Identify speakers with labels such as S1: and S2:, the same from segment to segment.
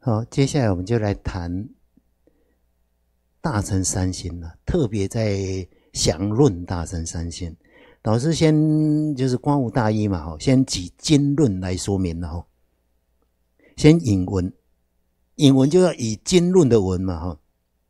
S1: 好，接下来我们就来谈大乘三星了，特别在详论大乘三星。老师先就是观无大义嘛，先举经论来说明了。先引文，引文就要以经论的文嘛。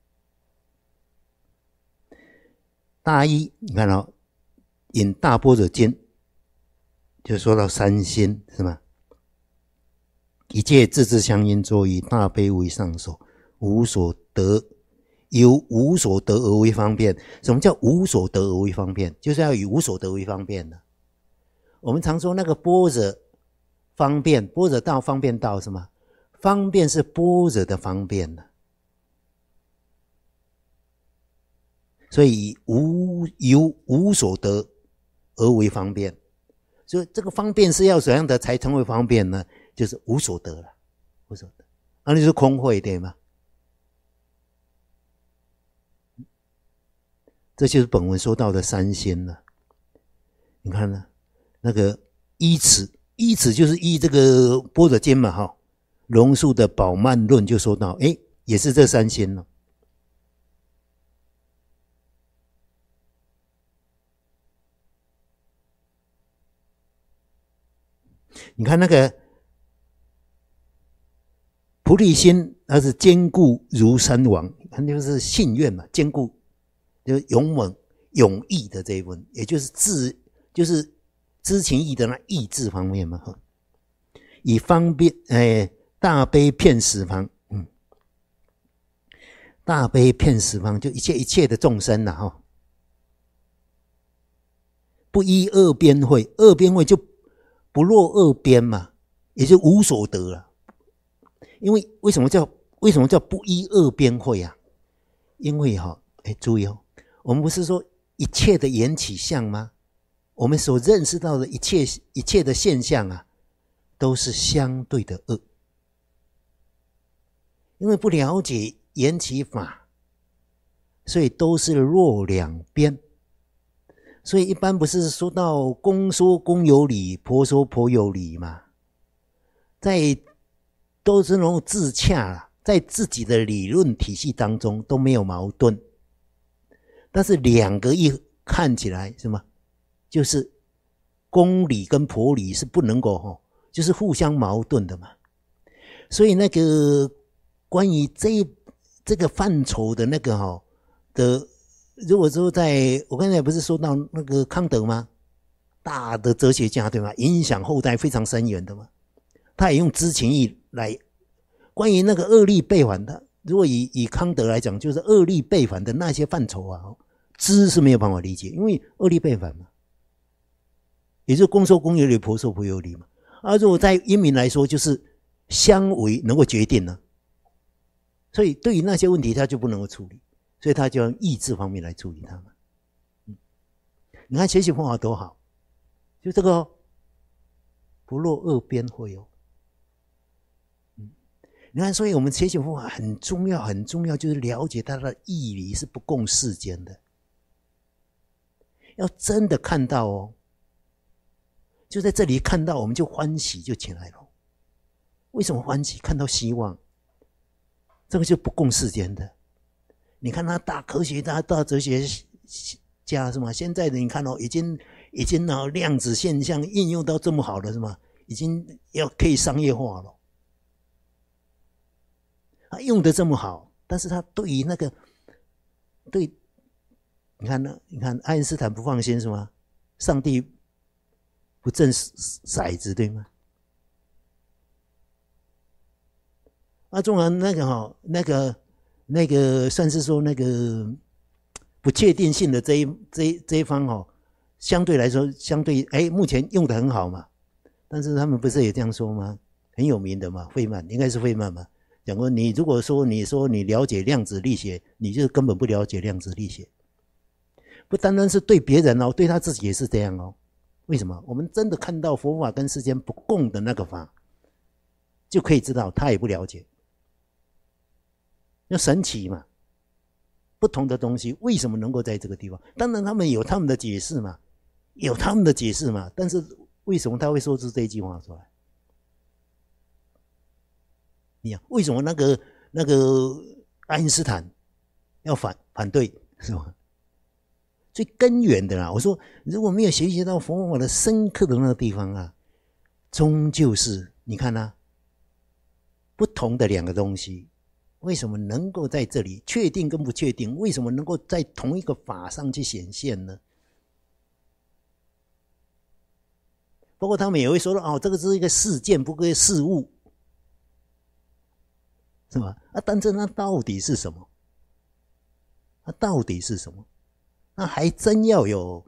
S1: 大义你看引大般若经就说到三心是吗？一切自自相应作，以大悲为上首，无所得，由无所得而为方便。什么叫无所得而为方便？就是要以无所得为方便的。我们常说那个般若方便，般若道方便道是吗？方便是般若的方便的，所以由无所得而为方便。所以这个方便是要怎样的才成为方便呢？就是无所得了，无所得，那就是空慧，对吗？这就是本文说到的三心了。你看呢，那个依此就是依这个般若经嘛，龙树的宝鬘论就说到，也是这三心了。你看那个菩提心，它是坚固如山王，它就是信愿嘛，坚固就是勇猛勇毅的这一分，也就是就是知情意的那意志方面嘛。以方便大悲遍十方，大悲遍十方就一切的众生啦，不依二边慧，二边慧就不落二边嘛，也就无所得了。因为为什么叫不依二边慧啊？因为注意我们不是说一切的缘起相吗？我们所认识到的一切的现象啊，都是相对的恶。因为不了解缘起法，所以都是落两边。所以一般不是说到公说公有理，婆说婆有理嘛，都是那种自洽，在自己的理论体系当中都没有矛盾，但是两个一看起来什么，就是公理跟婆理是不能够就是互相矛盾的嘛。所以那个关于这个范畴的那个如果说我刚才不是说到那个康德吗？大的哲学家对吗？影响后代非常深远的嘛。他也用知情意来关于那个恶力背反的，如果以康德来讲，就是恶力背反的那些范畴啊，知是没有办法理解，因为恶力背反嘛，也就是公说公有理，婆说婆有理嘛。如果在阴明来说，就是相违能够决定呢，所以对于那些问题他就不能够处理，所以他就用意志方面来处理它嘛。你看学习方法多好，就这个不落二边慧你看，所以我们学习方法很重要，很重要，就是了解它的义理是不共世间的。要真的看到就在这里看到，我们就欢喜就起来了。为什么欢喜？看到希望，这个就不共世间的。你看他大科学家、大哲学家是吗？现在的你看已经量子现象应用到这么好了是吗？已经可以商业化了。他用的这么好，但是他对于你看爱因斯坦不放心是吗？上帝不掷骰子对吗？纵然那个算是说那个不确定性的这一方相对来说目前用的很好嘛，但是他们不是也这样说吗？很有名的嘛，费曼应该是费曼嘛。讲过，你如果说你了解量子力学，你就根本不了解量子力学。不单单是对别人对他自己也是这样为什么？我们真的看到佛法跟世间不共的那个法，就可以知道他也不了解。要神奇嘛，不同的东西为什么能够在这个地方？当然他们有他们的解释嘛，但是为什么他会说出这一句话出来？ 一样。为什么那个爱因斯坦要反对，是吧？最根源的啦，我说如果没有学习到佛法的深刻的那个地方啊，终究是你看啊，不同的两个东西，为什么能够在这里确定跟不确定？为什么能够在同一个法上去显现呢？包括他们也会说哦，这个是一个事件，不过事物，是吧？但是那到底是什么？那到底是什么？那还真要有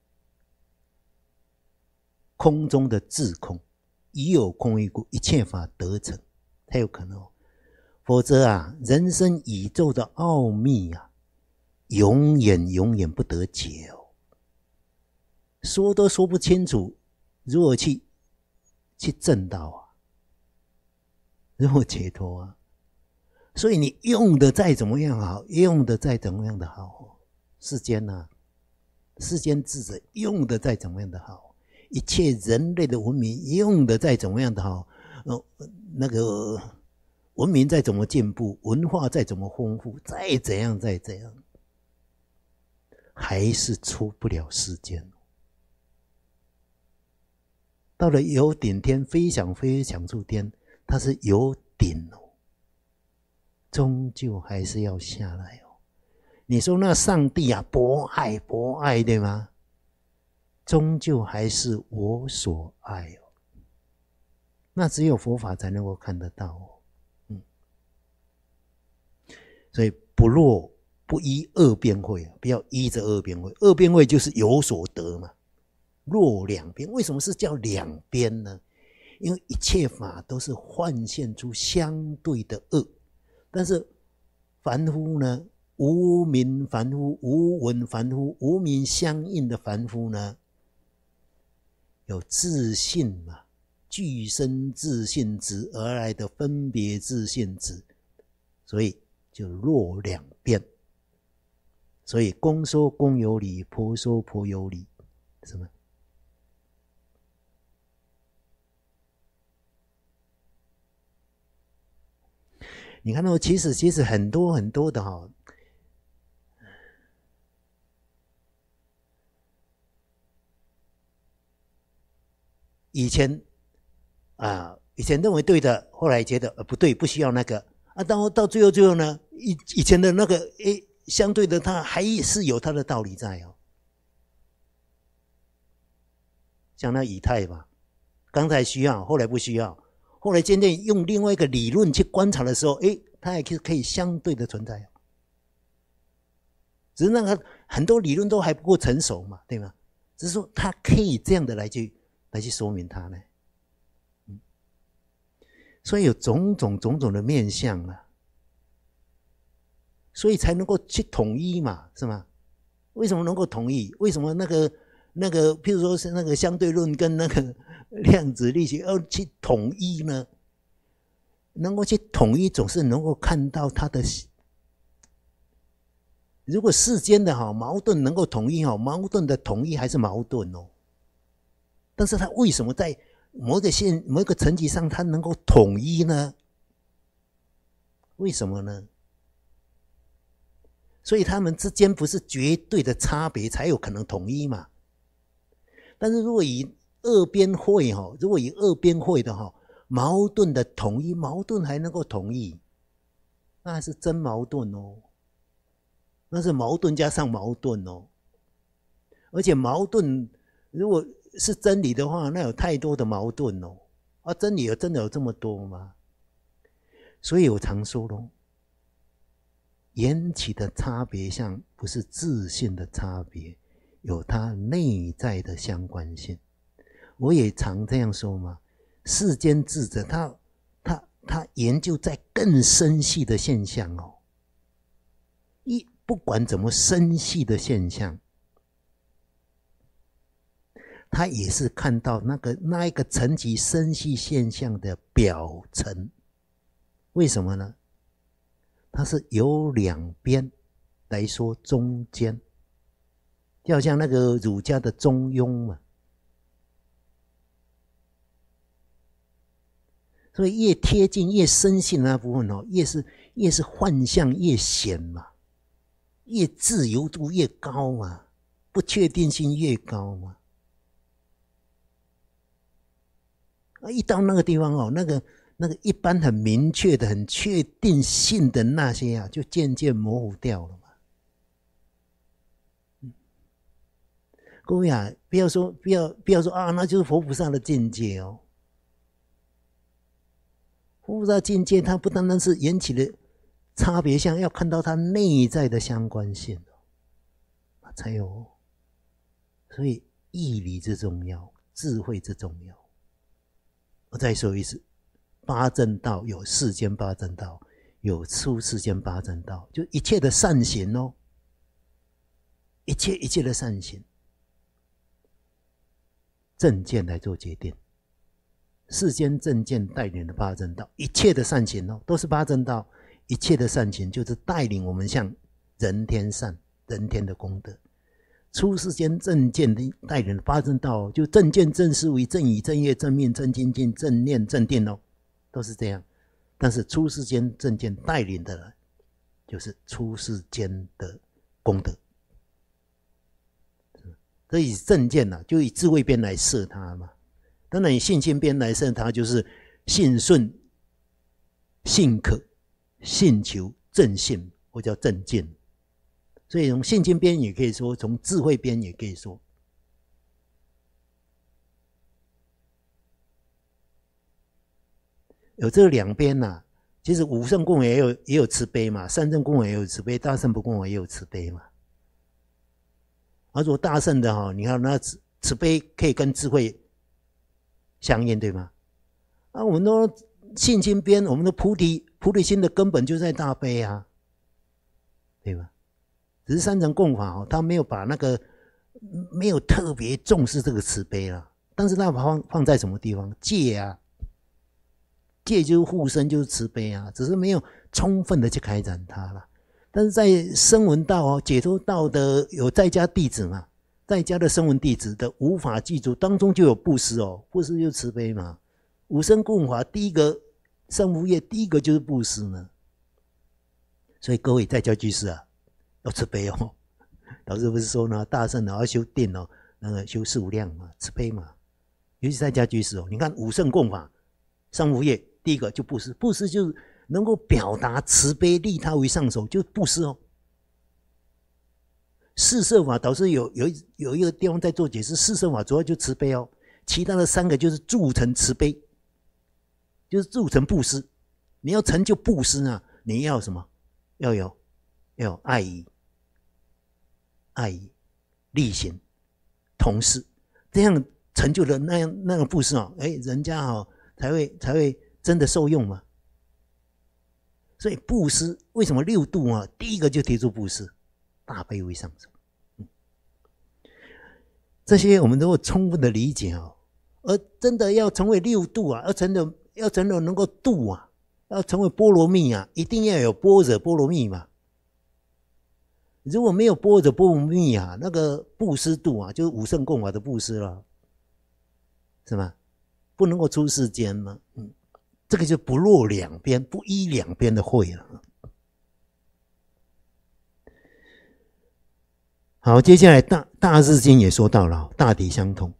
S1: 空中的自空，已有空于故，一切法得成，才有可能哦。否则啊，人生宇宙的奥秘啊，永远不得解哦。说都说不清楚，如何去证道啊？如何解脱啊？所以你用的再怎么样好，用的再怎么样的好，世间啊，世间智者用的再怎么样的好，一切人类的文明用的再怎么样的好，那个文明再怎么进步，文化再怎么丰富，再怎样，还是出不了世间。到了有顶天，飞翔处天，它是有顶哦，终究还是要下来哦。你说那上帝啊，博爱对吗？终究还是我所爱哦。那只有佛法才能够看得到哦。所以不落不依二边会，不要依着二边会。二边会就是有所得嘛。落两边，为什么是叫两边呢？因为一切法都是幻现出相对的恶，但是凡夫呢，无明凡夫、无闻凡夫、无明相应的凡夫呢，有自信嘛，具生自信执而来的分别自信执，所以就落两边。所以公说公有理，婆说婆有理，什么？你看到其实很多的哈，以前认为对的，后来觉得不对，不需要那个啊，到最后呢，以前的那个相对的，它还是有它的道理在哦。像那以太吧，刚才需要，后来不需要，后来渐渐用另外一个理论去观察的时候，它也可以相对的存在。只是那个很多理论都还不够成熟嘛，对吗？只是说它可以这样的来去说明它呢。所以有种种的面向啊，所以才能够去统一嘛，是吗？为什么能够统一？为什么那个譬如说是那个相对论跟那个量子力学要去统一呢？能够去统一，总是能够看到它的。如果世间的矛盾能够统一，矛盾的统一还是矛盾哦。但是它为什么在某一个层级上它能够统一呢？为什么呢？所以他们之间不是绝对的差别才有可能统一嘛。但是如果以二边会的矛盾的统一，矛盾还能够统一，那还是真矛盾哦。那是矛盾加上矛盾哦。而且矛盾如果是真理的话，那有太多的矛盾哦。真理真的有这么多吗？所以我常说咯，缘起的差别相不是自性的差别，有它内在的相关性。我也常这样说嘛，世间智者他研究在更深细的现象哦。不管怎么深细的现象，他也是看到那一个层级深细现象的表层。为什么呢？它是由两边来说中间，就好像那个儒家的中庸嘛。 所以越贴近越深信的那部分哦，越是幻象越显嘛，越自由度越高嘛，不确定性越高嘛。一到那个地方哦，那个一般很明确的、很确定性的那些啊，就渐渐模糊掉了嘛。各位啊，不要说啊，那就是佛菩萨的境界哦。佛菩萨境界，它不单单是缘起的差别相，要看到它内在的相关性哦，才有。所以义理之重要，智慧之重要。我再说一次，八正道有世间八正道，有出世间八正道，就一切的善行哦，一切的善行。正见来做决定，世间正见带领的八正道，一切的善行哦，都是八正道，一切的善行就是带领我们向人天善、人天的功德。出世间正见的带领的八正道，就正见、正思维、正语、正业、正命、正精进、正念、正定哦，都是这样。但是出世间正见带领的，就是出世间的功德。所以正见就以智慧边来摄它嘛。当然以信心边来摄它，就是信顺、信可、信求、正信，或叫正见。所以从信心边也可以说，从智慧边也可以说。有这两边啊，其实五圣供也有慈悲嘛，三圣供也有慈悲，大圣不供也有慈悲嘛。如果大圣的你看那慈悲可以跟智慧相应，对吗？我们都信心边，我们的菩提心的根本就在大悲啊，对吧？只是三乘供法他没有把那个没有特别重视这个慈悲啦，但是他放在什么地方？戒啊，戒就是护身，就是慈悲啊，只是没有充分的去开展它啦。但是在声闻道解脱道的有在家弟子嘛，在家的声闻弟子的无法记住当中就有布施布施就是慈悲嘛。五圣供法第一个三无业第一个就是布施呢。所以各位在家居士要慈悲老师不是说呢，大圣要修定那个修四无量嘛，慈悲嘛。尤其在家居士你看五圣供法三无业第一个就布施，布施就是能够表达慈悲利他为上手，就是布施四摄法导师有一个地方在做解释，四摄法主要就慈悲其他的三个就是助成慈悲，就是助成布施。你要成就布施你要什么？要有爱意、力行、同事，这样成就了那样布施人家才会真的受用嘛。所以布施为什么六度第一个就提出布施，大悲为上首。这些我们都会充分的理解而真的要成为六度要真的能够度要成为波罗蜜一定要有般若波罗蜜嘛。如果没有般若波罗蜜那个布施度就是五圣供法的布施了，是吗？不能够出世间嘛。这个就不落两边，不依两边的慧了。好，接下来大日经也说到了，大体相同。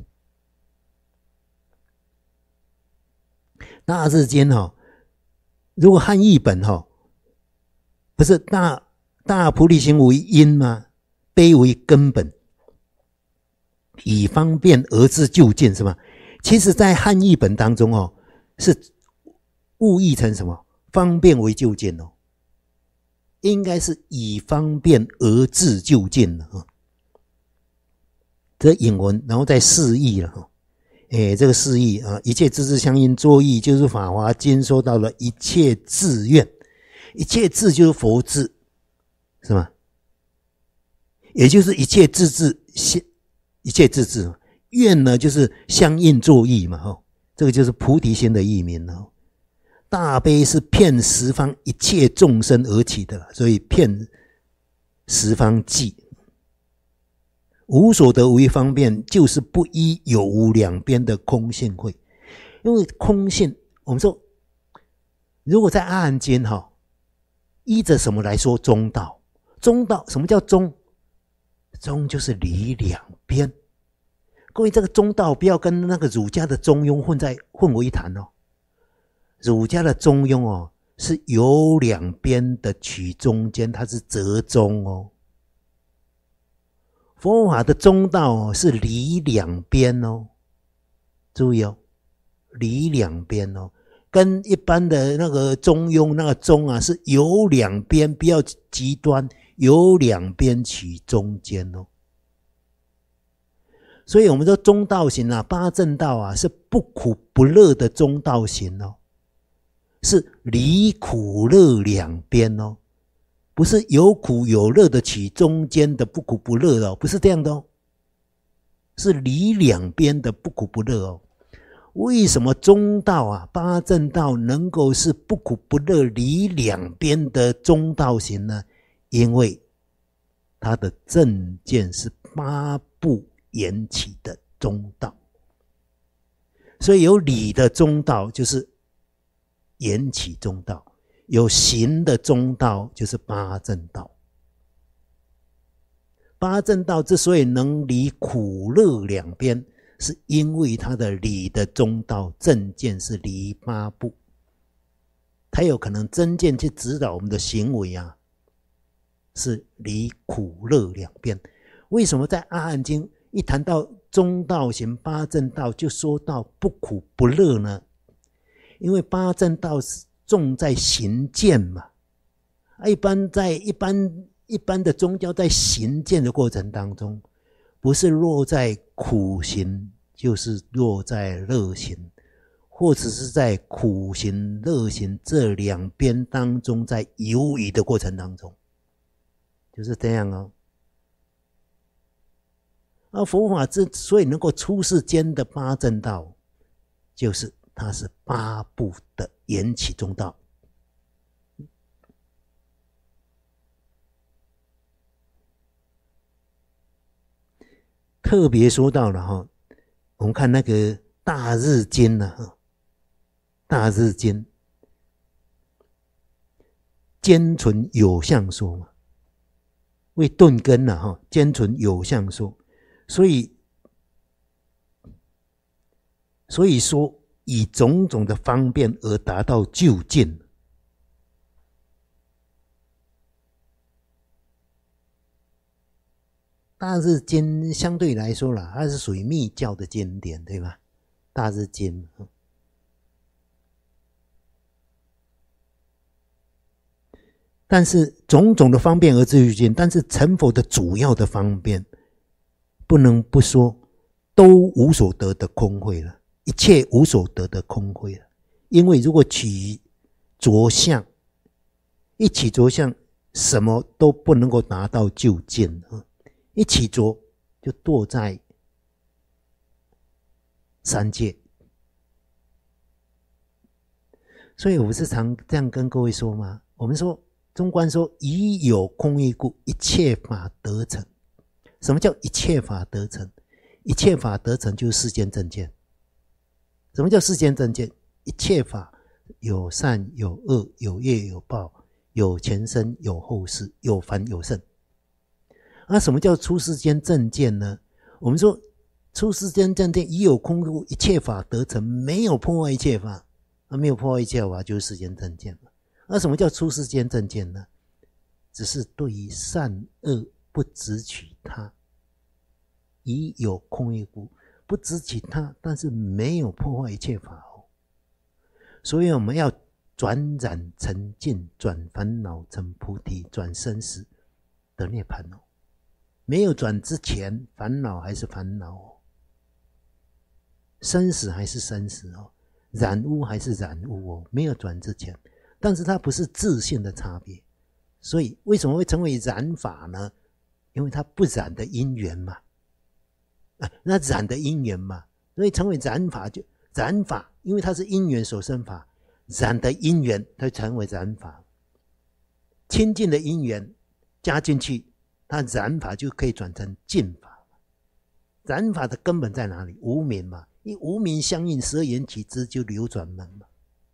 S1: 大日经如果汉译本不是大菩提心为因吗？悲为根本，以方便而知究竟，是吗？其实在汉译本当中是误译成什么？方便为究竟应该是以方便而知究竟了这引文，然后再释义了这个释义一切智智相应作义，就是《法华经》说到了一切志愿，一切志就是佛志，是吗？也就是一切智智，一切智智愿呢，就是相应作义嘛这个就是菩提心的义名大悲是遍十方一切众生而起的，所以遍十方际。无所得无一方便，就是不依有无两边的空性慧。因为空性我们说，如果在阿含经依着什么来说中道？中道什么叫中？中就是理两边。各位，这个中道不要跟那个儒家的中庸混为一谈哦。儒家的中庸是有两边的取中间，它是折中哦。佛法的中道是理两边哦，注意哦，理两边哦，跟一般的那个中庸那个中是有两边，不要极端，有两边取中间哦。所以我们说中道行八正道是不苦不乐的中道行哦，是离苦乐两边哦，不是有苦有乐的取中间的不苦不乐哦，不是这样的哦，是离两边的不苦不乐哦。为什么中道八正道能够是不苦不乐离两边的中道行呢？因为它的正见是八部缘起的中道，所以有理的中道就是缘起中道，有行的中道就是八正道。八正道之所以能离苦乐两边，是因为它的理的中道正见是离八部，它有可能真见去指导我们的行为是离苦乐两边。为什么在阿含经一谈到中道行八正道就说到不苦不乐呢？因为八正道是重在行见嘛，一般的宗教在行见的过程当中，不是落在苦行，就是落在乐行，或者是在苦行乐行这两边当中在游移的过程当中，就是这样哦。而佛法之所以能够出世间的八正道，就是它是八部的缘起中道。特别说到了我们看那个大日经大日经兼存有相说嘛，为顿根兼存有相说，所以说以种种的方便而达到究竟。大日经相对来说它是属于密教的经典，对吧？大日经但是种种的方便而至于究竟，但是成佛的主要的方便不能不说都无所得的空慧了，一切无所得的空慧了。因为如果起着相，一起着相，什么都不能够达到究竟，一起着就堕在三界。所以我不是常这样跟各位说吗？我们说中观说以有空义故，一切法得成。什么叫一切法得成？一切法得成就是世间正见。什么叫世间正见？一切法有善有恶，有业有报，有前生有后世，有凡有圣。什么叫出世间正见呢？我们说出世间正见以有空故，一切法得成，没有破坏一切法，没有破坏一切法就是世间正见嘛。什么叫出世间正见呢？只是对于善恶不执取他，以有空义故，不执取他，但是没有破坏一切法所以我们要转染成净，转烦恼成菩提，转生死的涅槃没有转之前，烦恼还是烦恼生死还是生死染污还是染污没有转之前，但是它不是自性的差别。所以为什么会成为染法呢？因为它不染的因缘嘛，那染的因缘嘛，所以成为染法。就染法，因为它是因缘所生法，染的因缘它就成为染法。清净的因缘加进去，它染法就可以转成净法。染法的根本在哪里？无明嘛，因无明相应，十二缘起支就流转门嘛。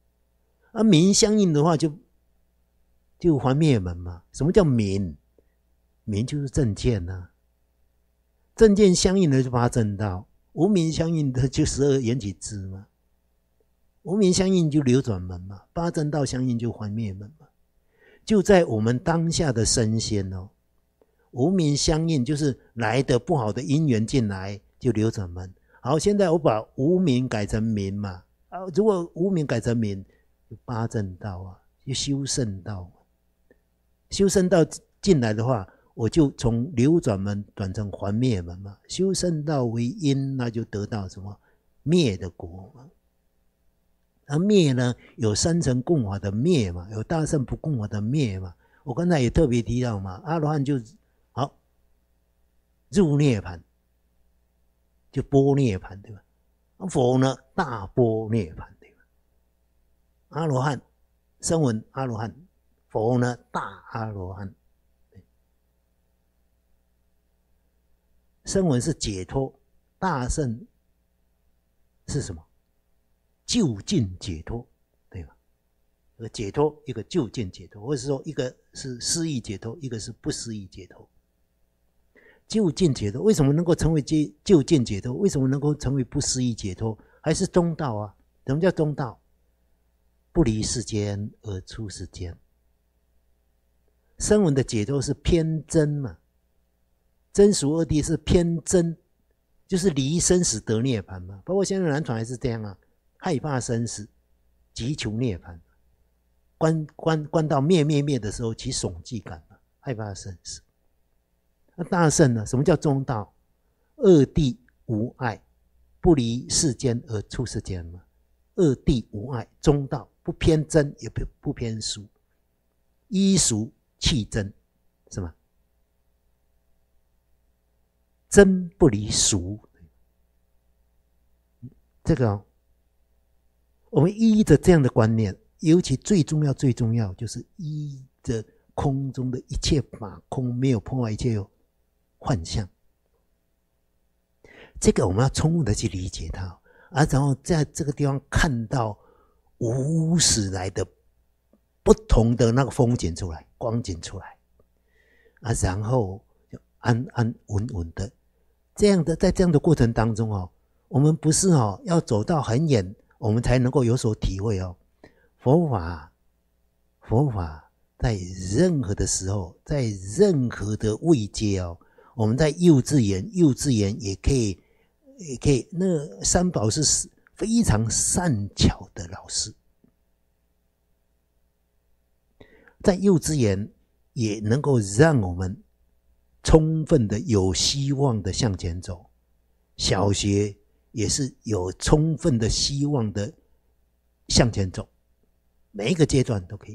S1: 啊，名相应的话就还灭门嘛。什么叫名？名就是正见啊，正见相应的就八正道，无名相应的就12缘起支嘛，无名相应就流转门嘛，八正道相应就还灭门嘛。就在我们当下的身心哦，无名相应就是来的不好的因缘进来就流转门。好，现在我把无名改成名嘛，啊，如果无名改成名，就八正道啊，就修圣道。修圣道进来的话，我就从流转门转成还灭门嘛。修圣道为因，那就得到什么灭的果嘛。而灭呢，有三乘共法的灭嘛，有大乘不共法的灭嘛。我刚才也特别提到嘛，阿罗汉就好入涅槃，就波涅槃，对吧？佛呢，大波涅槃，对吧？阿罗汉声闻阿罗汉，佛呢，大阿罗汉。声闻是解脱，大乘是什么？究竟解脱，对吧？一个解脱，一个究竟解脱，或者说一个是失意解脱，一个是不失意解脱。究竟解脱为什么能够成为究竟解脱？为什么能够成为不失意解脱？还是中道啊？什么叫中道？不离世间而出世间。声闻的解脱是偏真嘛，真俗二谛是偏真，就是离生死得涅槃嘛。包括现在南传还是这样啊，害怕生死，急求涅槃，关到灭的时候起悚惧感嘛，害怕生死。那大乘呢？什么叫中道？二谛无碍，不离世间而出世间嘛。二谛无碍，中道，不偏真也不偏俗，依俗弃真，是吗？真不离俗，这个我们依着这样的观念，尤其最重要就是依着空中的一切法空，没有破坏一切幻象。这个我们要充分的去理解它，然后在这个地方看到无始来的不同的那个风景出来，光景出来，然后就安安稳稳的，在这样的过程当中哦，我们不是要走到很远，我们才能够有所体会哦。佛法在任何的时候，在任何的位阶哦，我们在幼稚园也可以，那三宝是非常善巧的老师，在幼稚园也能够让我们充分的有希望的向前走，小学也是有充分的希望的向前走，每一个阶段都可以。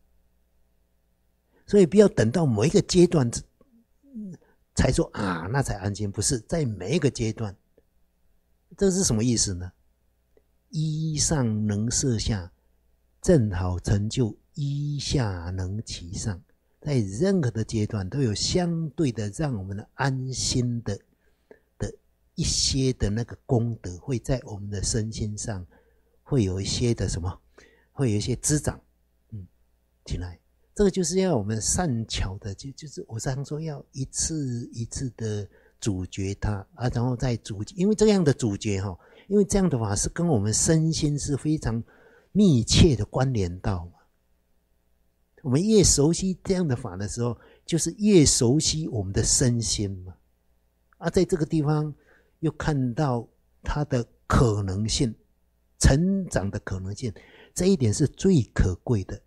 S1: 所以不要等到某一个阶段才说那才安心，不是，在每一个阶段。这是什么意思呢？依上能摄下，正好成就依下能起上，在任何的阶段都有相对的让我们的安心的一些的那个功德，会在我们的身心上会有一些的什么，会有一些滋长进来。这个就是要我们善巧的，就是我常说要一次一次的咀嚼它然后再因为这样的咀嚼因为这样的法是跟我们身心是非常密切的关联到嘛。我们越熟悉这样的法的时候，就是越熟悉我们的身心嘛。在这个地方又看到它的可能性，成长的可能性，这一点是最可贵的。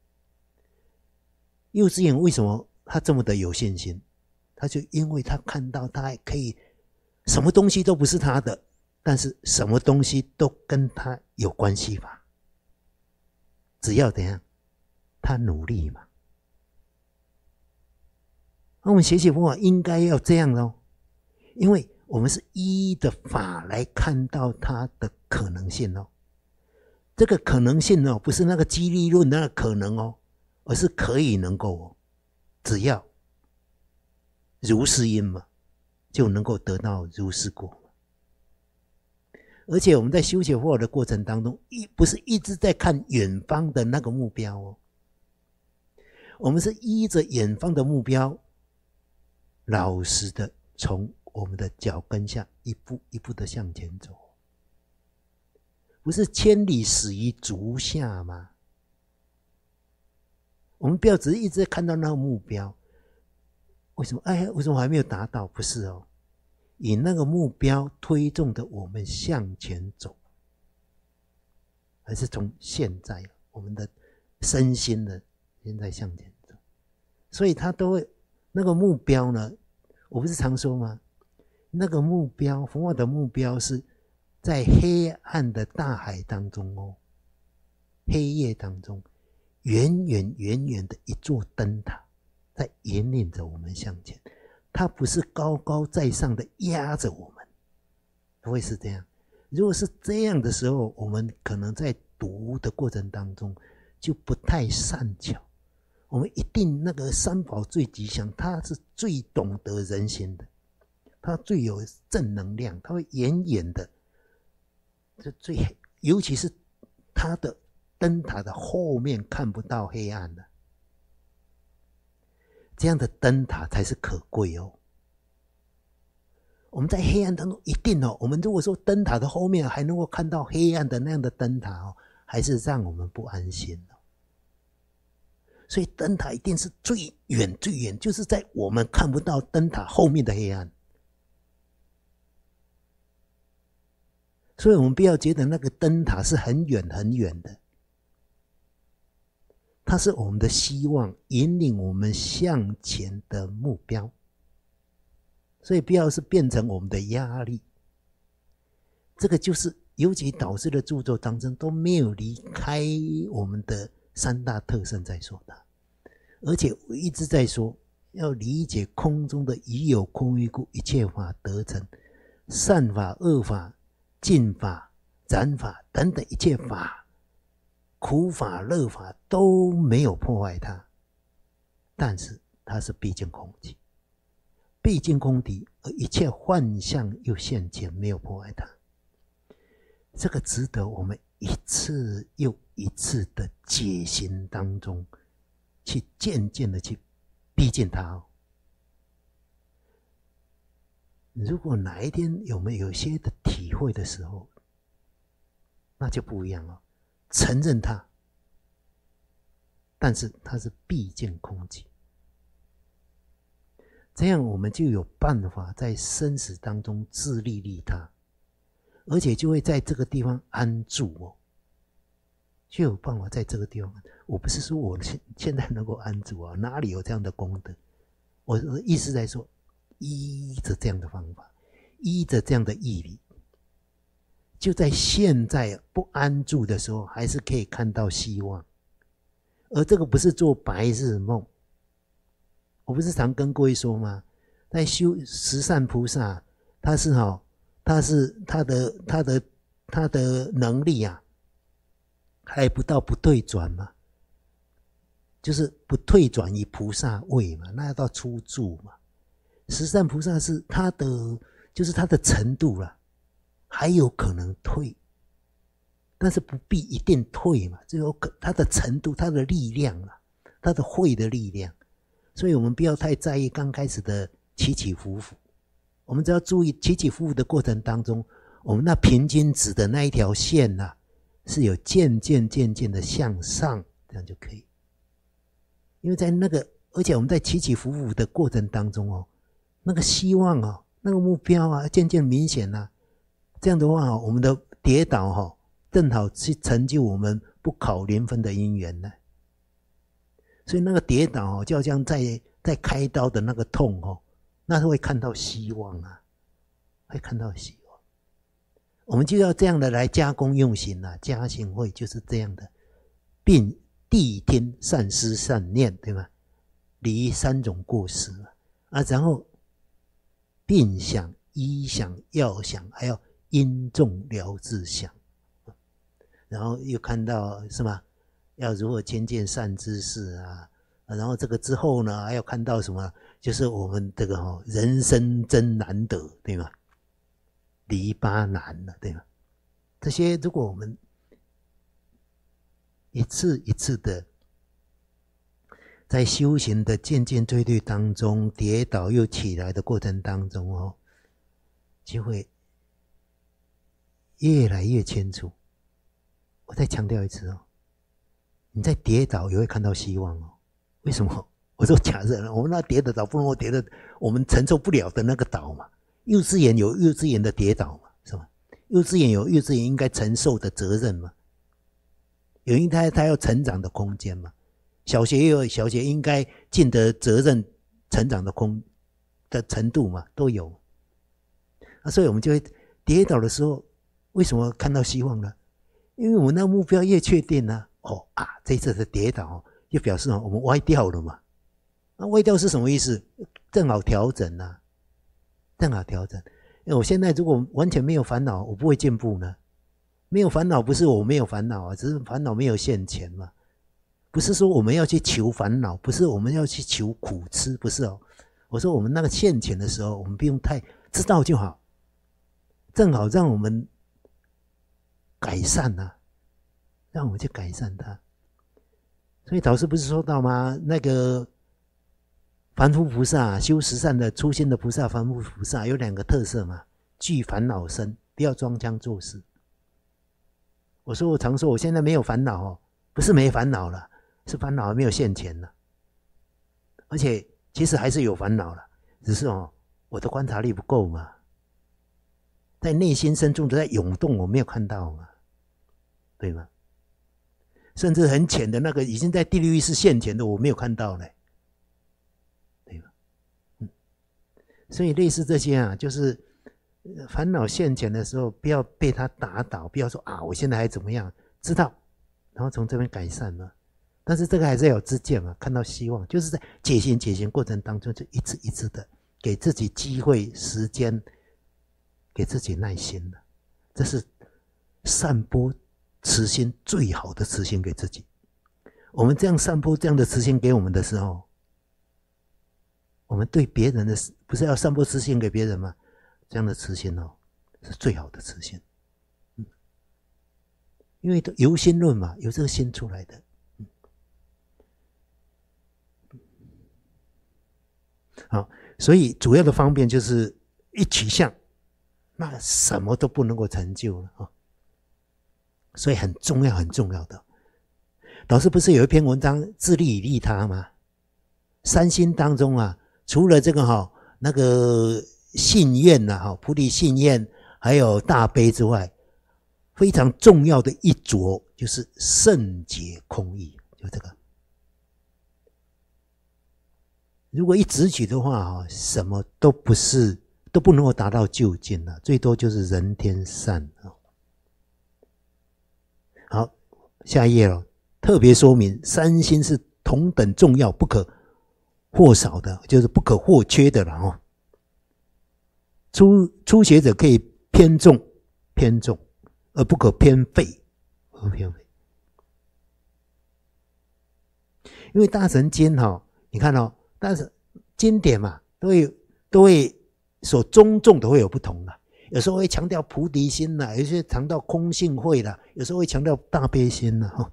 S1: 幼稚园为什么他这么的有信心？他就因为他看到他还可以什么东西都不是他的，但是什么东西都跟他有关系吧，只要怎样他努力嘛。我们学习佛法应该要这样咯，因为我们是依的法来看到它的可能性哦。这个可能性不是那个几率论那个可能而是可以能够只要如是因嘛，就能够得到如是果。 而且我们在修学佛法的过程当中，不是一直在看远方的那个目标哦，我们是依着远方的目标，老实的从我们的脚跟下一步一步的向前走，不是千里始于足下吗？我们不要只是一直在看到那个目标，为什么？为什么还没有达到？不是哦，以那个目标推动的我们向前走，还是从现在我们的身心的现在向前走，所以他都会那个目标呢，我不是常说吗？那个目标，佛法的目标是在黑暗的大海当中哦，黑夜当中，远远的一座灯塔在引领着我们向前，它不是高高在上的压着我们，不会是这样。如果是这样的时候，我们可能在读的过程当中就不太善巧。我们一定那个三宝最吉祥，他是最懂得人心的，他最有正能量，他会远远的，尤其是他的灯塔的后面看不到黑暗的，这样的灯塔才是可贵哦。我们在黑暗当中一定哦，我们如果说灯塔的后面还能够看到黑暗的那样的灯塔哦，还是让我们不安心哦。所以灯塔一定是最远，就是在我们看不到灯塔后面的黑暗。所以我们不要觉得那个灯塔是很远的，它是我们的希望，引领我们向前的目标。所以不要是变成我们的压力。这个就是尤其导师的著作当中都没有离开我们的三大特胜在说的，而且我一直在说要理解空中的已有空于故，一切法得成，善法、恶法、净法、染法等等一切法，苦法、乐法都没有破坏它，但是它是毕竟空寂，毕竟空敌，而一切幻象又现前，没有破坏它。这个值得我们一次又一次的解行当中，去渐渐的去逼近它哦。如果哪一天我们有些的体会的时候，那就不一样了。承认它，但是它是毕竟空寂。这样我们就有办法在生死当中自利利他，而且就会在这个地方安住哦，就有办法在这个地方。我不是说我现在能够安住啊，哪里有这样的功德？我的意思在说，依着这样的方法，依着这样的义理，就在现在不安住的时候，还是可以看到希望。而这个不是做白日梦。我不是常跟各位说吗？在修十善菩萨，他的能力啊，还不到不退转嘛，就是不退转于菩萨位嘛，那要到初住嘛。十善菩萨是他的，就是他的程度啦，还有可能退，但是不必一定退嘛，只有他的程度、他的力量啦，他的慧的力量。所以我们不要太在意刚开始的起起伏伏，我们只要注意起起伏伏的过程当中，我们那平均值的那一条线啊，是有渐渐的向上，这样就可以。因为在那个，而且我们在起起伏伏的过程当中哦，那个希望哦，那个目标啊，渐渐明显啊，这样的话我们的跌倒正好去成就我们不考0分的因缘呢。所以那个跌倒就好像在开刀的那个痛那是会看到希望啊，会看到希望。我们就要这样的来加工用行啊，加行会就是这样的，并谛听善思善念，对吗？离3种过失然后并想、依想、要想，还要因众疗治想，然后又看到是吗？要如何亲近善知识啊？然后这个之后呢，还要看到什么？就是我们这个人生真难得，对吗？篱笆难了，对吗？ 这些如果我们一次一次的在修行的渐渐追虑当中，跌倒又起来的过程当中哦，就会越来越清楚。我再强调一次哦，你在跌倒也会看到希望哦。为什么？我说假设我们那跌的倒不能够跌的我们承受不了的那个倒嘛。幼稚园有幼稚园的跌倒嘛，是吧？幼稚园有幼稚园应该承受的责任嘛，有应该他要成长的空间嘛。小学也有小学应该尽的责任成长的程度嘛，都有。所以我们就会跌倒的时候，为什么看到希望呢？因为我们那个目标越确定呢，这一次的跌倒就表示我们歪掉了嘛。歪掉是什么意思？正好调整啊，正好调整。因为我现在如果完全没有烦恼，我不会进步呢。没有烦恼不是我没有烦恼啊，只是烦恼没有现前嘛。不是说我们要去求烦恼，不是我们要去求苦吃，不是哦。我说我们那个现前的时候，我们不用太知道就好，正好让我们改善啊，让我们去改善它。所以导师不是说到吗？那个凡夫菩萨修十善的初心的菩萨，凡夫菩萨有两个特色嘛，惧烦恼生，不要装腔作势。我常说我现在没有烦恼不是没烦恼了，是烦恼还没有现前了，而且其实还是有烦恼了，只是我的观察力不够嘛，在内心深处都在涌动，我没有看到嘛，对吗？甚至很浅的那个已经在地狱是现前的，我没有看到嘞，对吧？所以类似这些啊，就是烦恼现前的时候，不要被它打倒，不要说我现在还怎么样，知道，然后从这边改善嘛。但是这个还是要有知见嘛，看到希望，就是在解行过程当中，就一次一次的给自己机会、时间，给自己耐心的，这是散播慈心最好的慈心给自己。我们这样散播这样的慈心给我们的时候，我们对别人的不是要散播慈心给别人吗？这样的慈心是最好的慈心。因为由心论嘛，由这个心出来的。好，所以主要的方便就是一取向，那什么都不能够成就了所以很重要很重要的。老师不是有一篇文章自利以利他吗？三心当中除了这个那个信愿菩提信愿还有大悲之外，非常重要的一着就是圣解空义，就这个。如果一直取的话什么都不能够达到究竟了，最多就是人天善好，下一页了，特别说明三心是同等重要不可或少的，就是不可或缺的了初学者可以偏重而不可偏废，因为大乘经你看但是经典嘛，都会所宗重的会有不同的，有时候会强调菩提心啦，有些强调空性慧啦，有时候会强调大悲心啦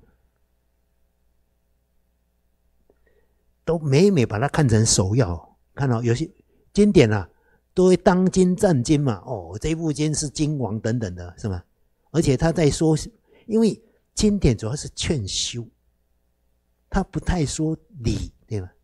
S1: 都每把它看成首要。看有些经典都会当经占经嘛，这部经是经王等等的，是吗？而且他在说，因为经典主要是劝修，他不太说理，对吧？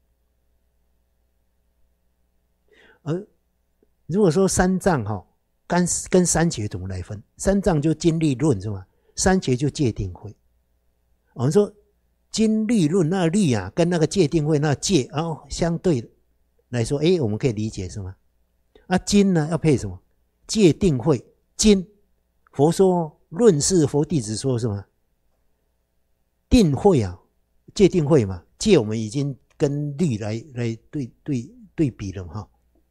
S1: 而如果说三藏跟三学怎么来分？三藏就经律论是吗？三学就戒定慧。我们说经律论那个律跟那个戒定慧那个戒相对来说，我们可以理解是吗？经呢要配什么？戒定慧经，佛说论是佛弟子说是吗？定慧戒定慧嘛，戒我们已经跟律来对比了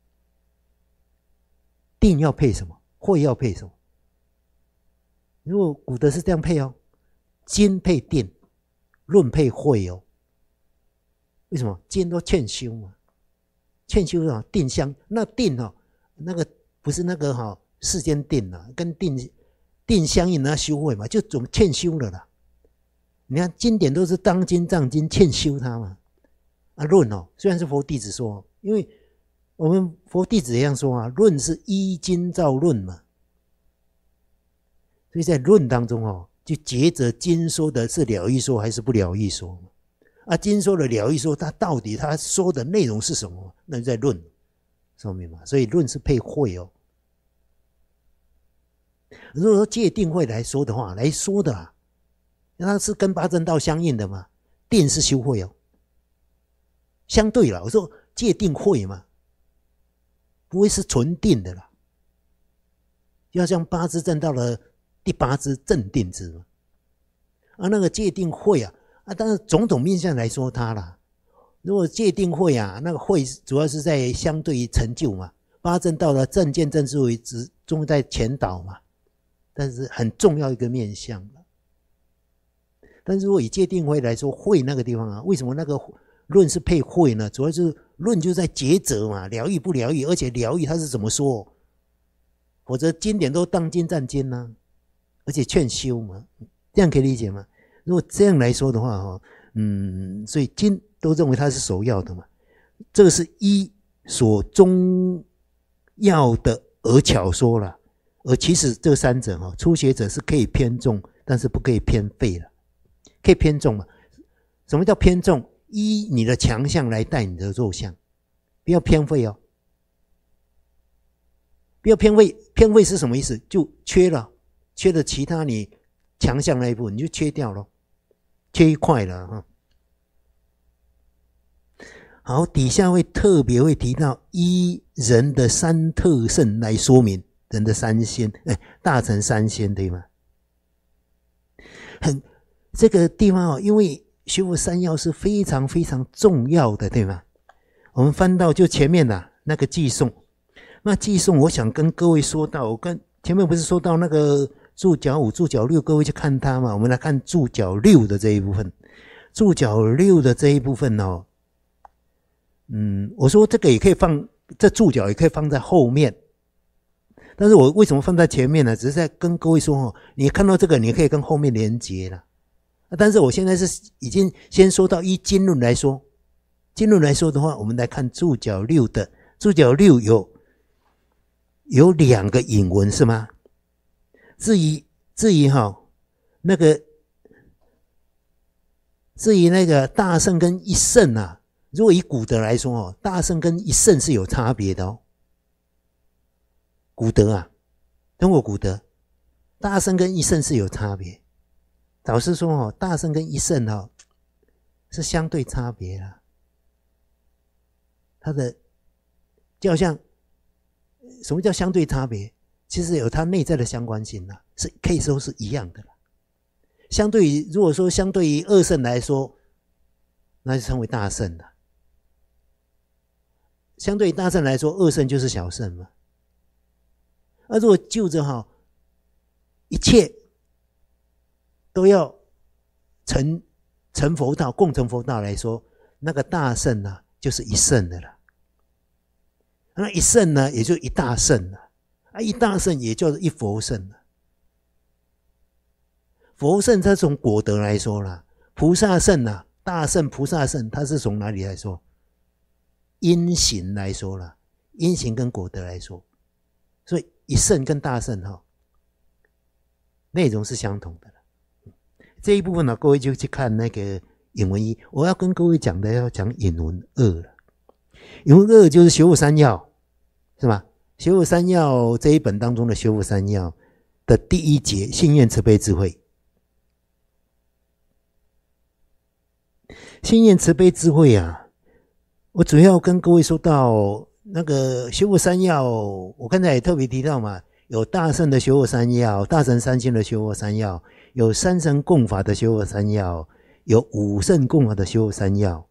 S1: 定要配什么？慧要配什么？如果古德是这样配经配定，论配慧为什么？经都劝修嘛，劝修定相，那定那个不是那个世间定跟定定相应那修慧嘛，就怎么欠修了啦。你看经典都是当今藏经欠修它嘛。论虽然是佛弟子说，因为我们佛弟子也这样说啊，论是依经造论嘛。所以在论当中就抉择经说的是了义说还是不了义说。经说的了义说，它到底他说的内容是什么？那就在论说明嘛。所以论是配慧如果说戒定慧来说的话，它是跟八正道相应的嘛。定是修慧相对了，我说戒定慧嘛，不会是纯定的啦。要像八支正道的第八支正定支嘛。那个戒定慧但是种种面向来说它啦，如果戒定慧那个慧主要是在相对于成就嘛。八正道的正见正智慧只重在前导嘛，但是很重要一个面向。但是如果以戒定慧来说，慧那个地方为什么那个论是配慧呢？主要是论就在抉择嘛，了义不了义，而且了义它是怎么说？否则经典都当经占经而且劝修嘛，这样可以理解吗？如果这样来说的话所以经都认为它是首要的嘛。这个是依所中要的而巧说了，而其实这三者初学者是可以偏重，但是不可以偏废了。可以偏重嘛？什么叫偏重？依你的强项来带你的弱项，不要偏废不要偏废。偏废是什么意思？就缺了其他你强项那一部分，你就缺掉了，缺一块了好，底下特别会提到依人的三特性来说明人的三仙，大乘三仙，对吗？这个地方因为学佛三要是非常非常重要的，对吗？我们翻到就前面那个偈颂，那偈颂我想跟各位说到，我跟前面不是说到那个注脚5、注脚6，各位去看它嘛。我们来看注脚6的这一部分。注脚6的这一部分我说这个也可以放，这注脚也可以放在后面，但是我为什么放在前面呢？只是在跟各位说你看到这个你可以跟后面连结了。但是我现在是已经先说到依经论来说，经论来说的话，我们来看注脚6的。注脚6有2个引文是吗？至于那个大乘跟一乘如果以古德来说大乘跟一乘是有差别的古德中国古德，大乘跟一乘是有差别。导师说大乘跟一乘是相对差别啦。它的就好像什么叫相对差别？其实有它内在的相关性是可以说是一样的啦。如果说相对于二乘来说，那就称为大乘了。相对于大乘来说，二乘就是小乘嘛。如果就着一切都要成佛道，共成佛道来说，那个大乘就是一乘的了。那一乘呢，也就一大乘了。一大乘也就是一佛乘了。佛乘它从果德来说啦，菩萨乘大乘菩萨乘它是从哪里来说？因行来说啦，因行跟果德来说，所以一乘跟大乘内容是相同的。这一部分各位就去看那个引文1，我要跟各位讲的要讲引文2了。引文2就是学佛三要，是吧？学佛三要这一本当中的学佛三要的第1节，信愿慈悲智慧。信愿慈悲智慧我主要跟各位说到那个学佛三要，我刚才也特别提到嘛，有大乘的学佛三要，大乘三性的学佛三要，有三乘共法的学佛三要，有五乘共法的学佛三要。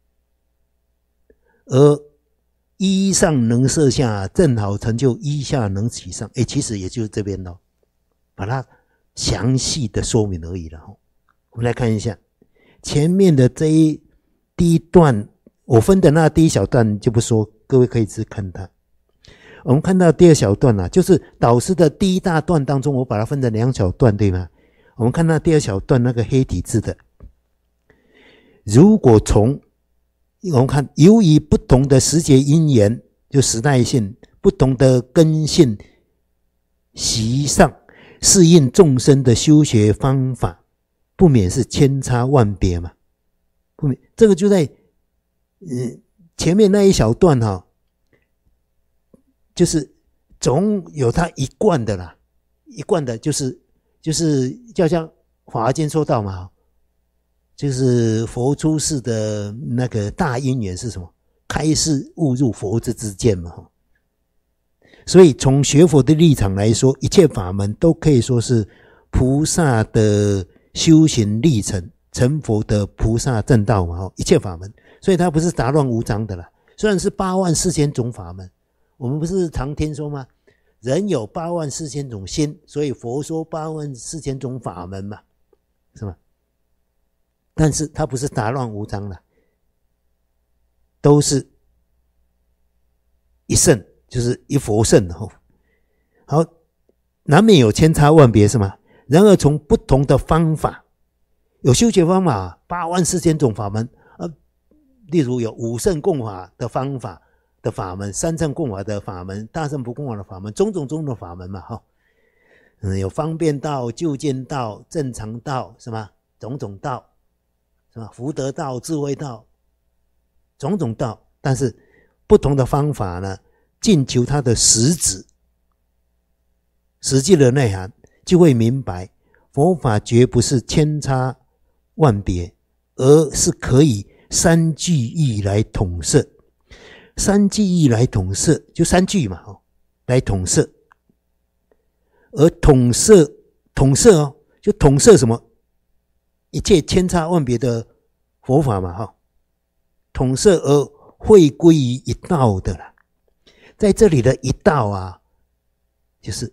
S1: 而一上能摄下，正好成就一下能起上。其实也就是这边把它详细的说明而已了。我们来看一下前面的第一段，我分的那第一小段就不说，各位可以只看它。 我们看到第二小段啊，就是导师的第一大段当中，我把它分成两小段，对吗？我们看到第二小段那个黑体字的，如果从我们看，由于不同的时节因缘，就时代性不同的根性习上，适应众生的修学方法，不免是千差万别嘛。不免这个就在前面那一小段哈，就是总有它一贯的啦，一贯的就是就像法华经说到嘛，就是佛出世的那个大因缘是什么？开示悟入佛之见嘛。所以从学佛的立场来说，一切法门都可以说是菩萨的修行历程，成佛的菩萨正道嘛。一切法门，所以它不是杂乱无章的啦。虽然是84000种法门，我们不是常听说吗？人有84000种心，所以佛说84000种法门嘛，是吗？但是它不是杂乱无章的，都是一圣，就是一佛圣。好，难免有千差万别，是吗？然而从不同的方法，有修学方法84000种法门，例如有五圣共法的方法的法门，三圣共法的法门，大圣不共法的法门，种种的法门嘛。有方便道、究竟道、正常道，是吗？种种道，是吧？福德道、智慧道，种种道，但是不同的方法呢，尽求它的实质、实际的内涵，就会明白佛法绝不是千差万别，而是可以三句义来统摄。三句义来统摄，就三句嘛，来统摄。而统摄就统摄什么？一切千差万别的佛法嘛，统摄而汇归于一道的啦。在这里的一道啊，就是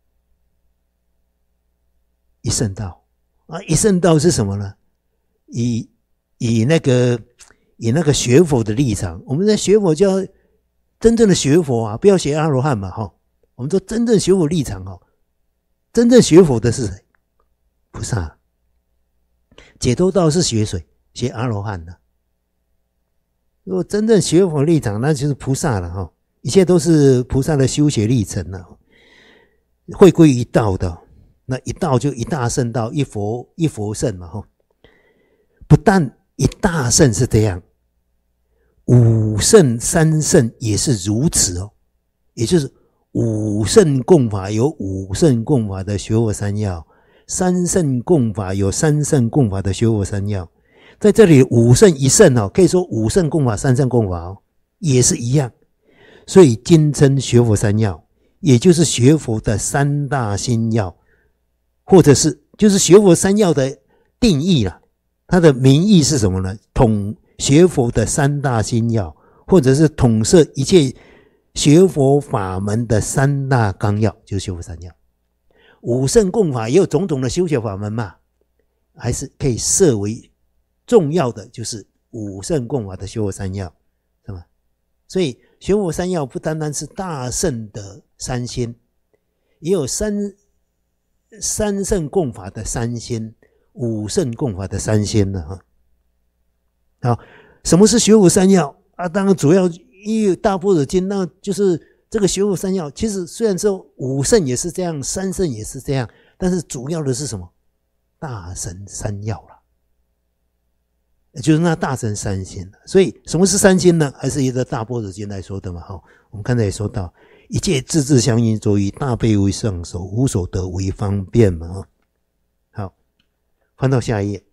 S1: 一圣道啊。一圣道是什么呢？以那个学佛的立场，我们在学佛就要真正的学佛啊，不要学阿罗汉嘛，我们说真正学佛立场，真正学佛的是谁？菩萨。解脱道是学谁？学阿罗汉的。如果真正学佛立场，那就是菩萨了，一切都是菩萨的修学历程了，会归于一道的。那一道就一大圣道，一佛圣嘛。不但一大圣是这样，五圣三圣也是如此哦。也就是五圣共法有五圣共法的学佛三要，三圣共法有三圣共法的学佛三要。在这里五圣一圣可以说五圣共法三圣共法也是一样。所以今称学佛三要，也就是学佛的三大心要，或者是就是学佛三要的定义啦。它的名义是什么呢？统学佛的三大心要，或者是统摄一切学佛法门的三大纲要，就是学佛三要。五圣共法也有种种的修学法门嘛，还是可以设为重要的，就是五圣共法的学佛三要，是吗？所以学佛三要不单单是大圣的三心，也有三圣共法的三心，五圣共法的三心呢。好，什么是学佛三要啊？当然主要因为大般若经，那就是这个学佛三要。其实虽然说五圣也是这样，三圣也是这样，但是主要的是什么？大乘三要啦，就是那大乘三心。所以什么是三心呢？还是一个大般若经来说的嘛。我们刚才也说到，一切智智相应，所以大悲为上首，无所得为方便嘛。好，翻到下一页。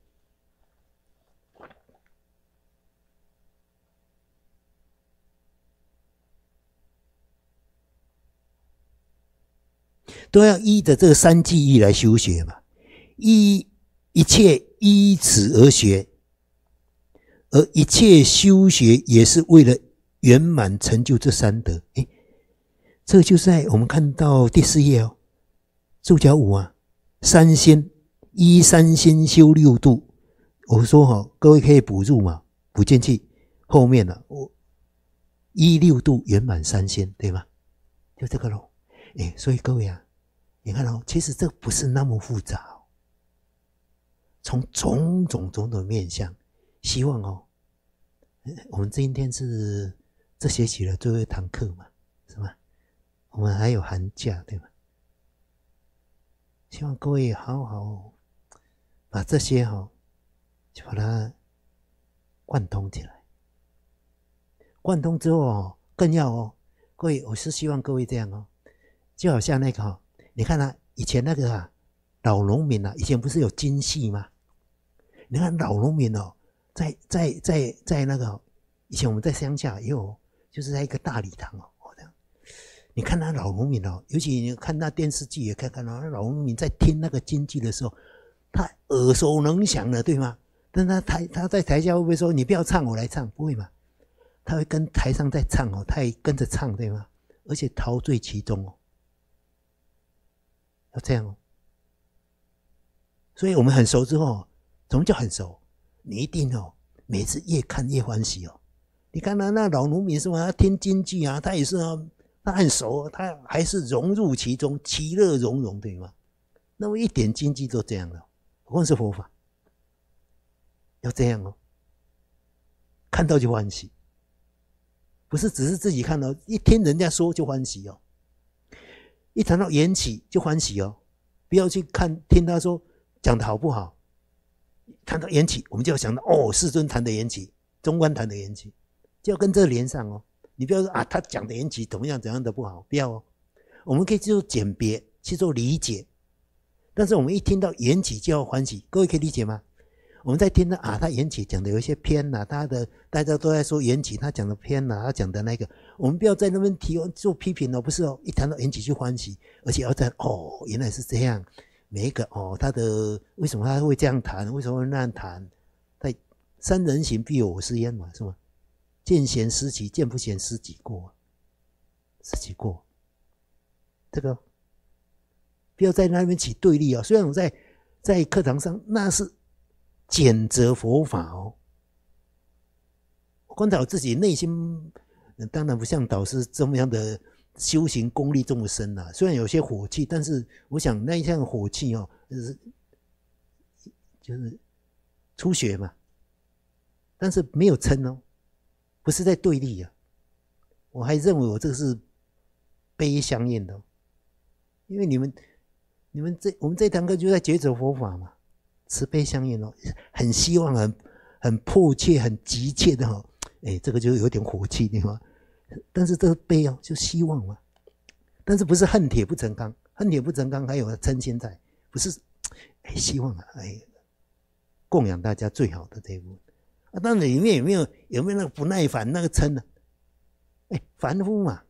S1: 都要依着这个三句义来修学嘛，一切依此而学，而一切修学也是为了圆满成就这三德。这个就是在我们看到第4页注脚5啊，三心依三心修六度。我说各位可以补入嘛，补进去后面了，依六度圆满三心，对吗？ 就这个咯。所以各位啊，你看哦，其实这不是那么复杂哦。从种种面向，希望哦，我们今天是这学期的最后一堂课嘛，是吧？我们还有寒假，对吗？希望各位好好把这些就把它贯通起来。贯通之后更要各位，我是希望各位这样就好像那个你看以前那个老农民以前不是有京戏吗？你看老农民在那个以前我们在乡下也有，就是在一个大礼堂这样。你看那老农民尤其你看那电视剧也看到那老农民在听那个京剧的时候，他耳熟能详的，对吗？但他在台下会不会说你不要唱我来唱？不会嘛，他会跟台上在唱他也跟着唱，对吗？而且陶醉其中要这样所以我们很熟之后，怎么叫很熟？你一定每次越看越欢喜你看那老农民是吗？他听京剧他也是他很熟，他还是融入其中，其乐融融，对吗？那么一点京剧都这样了，何况是佛法？要这样看到就欢喜，不是只是自己看到，一听人家说就欢喜一谈到缘起就欢喜不要去听他说讲的好不好。谈到缘起，我们就要想到世尊谈的缘起，中观谈的缘起，就要跟这连上你不要说他讲的缘起怎么样怎样的不好，不要我们可以去做鉴别，去做理解。但是我们一听到缘起就要欢喜，各位可以理解吗？我们在听到他缘起讲的有一些偏大家都在说缘起，他讲的偏他讲的那个，我们不要在那边做批评不是一谈到缘起就欢喜，而且要在原来是这样，每一个他的为什么他会这样谈，为什么会那样谈？在三人行必有我师焉嘛，是吗？见贤思齐，见不贤思己过，自己过。这个不要在那边起对立虽然我在课堂上那是检责佛法观察我自己内心，当然不像导师这么样的修行功力这么深虽然有些火气，但是我想那一项火气就是初学嘛，但是没有嗔不是在对立我还认为我这个是悲相应的因为我们这堂课就在抉择佛法嘛，慈悲相应很希望很迫切很急切的这个就有点火气，对吗？但是这个悲就希望嘛，但是不是恨铁不成钢，恨铁不成钢还有嗔心在，不是希望供养大家最好的这一部分当然里面有没有那个不耐烦那个嗔呢？凡夫嘛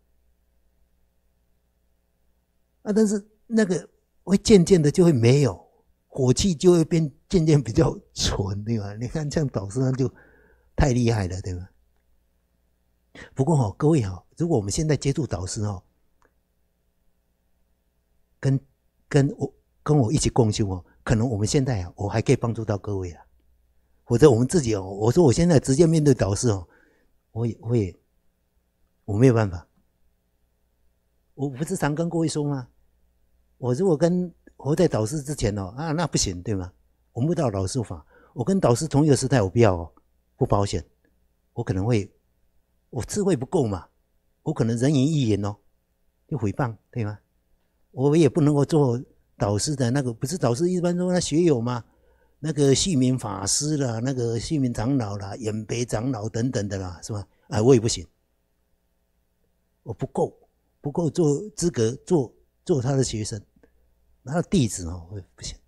S1: 但是那个会渐渐的就会没有火气，就会变渐渐比较纯，对吧？你看像导师就太厉害了，对吧？不过各位如果我们现在接触导师跟我一起共修可能我们现在我还可以帮助到各位或者我们自己我说我现在直接面对导师我没有办法。我不是常跟各位说吗？我如果活在导师之前那不行，对吗？我摸到老师法，我跟导师同一个时代，我不要不保险，我可能会我智慧不够嘛，我可能人云亦云就诽谤，对吗？我也不能够做导师的那个，不是导师一般说那学友嘛，那个旭明法师啦，那个旭明长老啦，远北长老等等的啦，是吧？我也不行，我不够做资格做他的学生，他的弟子我不行。